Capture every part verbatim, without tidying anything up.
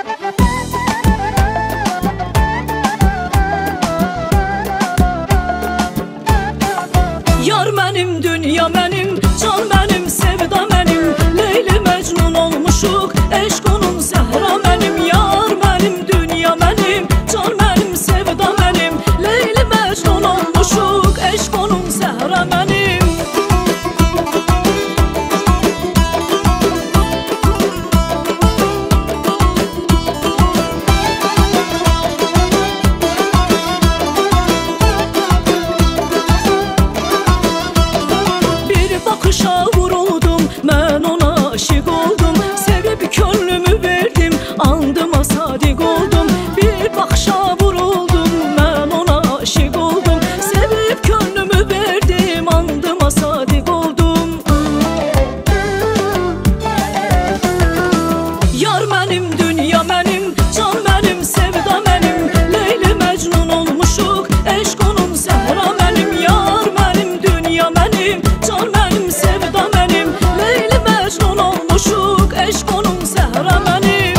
Yar mənim, dünya mənim, can mənim, sevda mənim, Leyli Məcnun olmuşuq, eşq onun səhra mənim. Yar mənim, dünya mənim, can mənim, sevda mənim, Leyli Məcnun olmuşuq, eşq onun səhra mənim. Bakışa vuruldum, mən ona aşiq oldum, sevib könlümü verdim, andıma sadiq oldum. Bir bakışa vuruldum, mən ona aşiq oldum, sevib könlümü verdim, andıma sadiq oldum. Yar mənim, dünya mənim, can mənim, sevda mənim, Leyli Məcnun olmuşuq, eşq onun səhra mənim. Yar mənim, dünya mənim, can mənim, sevda mənim, Leyli Məcnun olmuşuq, eşq onun səhra mənim.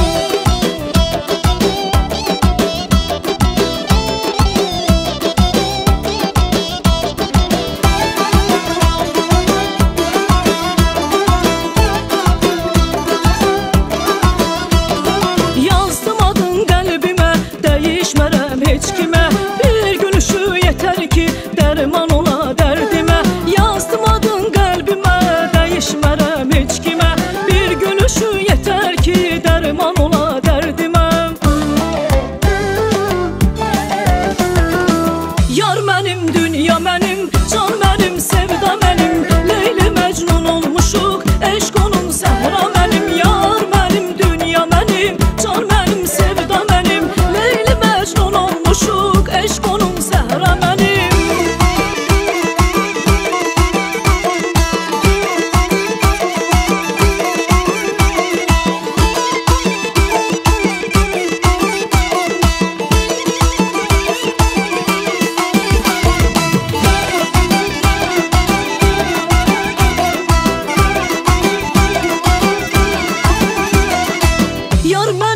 Yazdım adın qəlbimə, dəyişmərəm heç kimə, bir gülüşü yetər ki, dərman ola dərdimə. Yazdım adın qəlbimə, dəyişmərəm heç kimə, bir gülüşü yetər ki, dərman ola dərdimə. Yar mənim, dünya mənim, can mənim, sevda mənim, Leyli Məcnun olmuşuq, eşq onun səhra mənim. Yar mənim, dünya mənim, can mənim, sevda mənim, Leyli Məcnun olmuşuq, eşq onun səhra mənim. Yar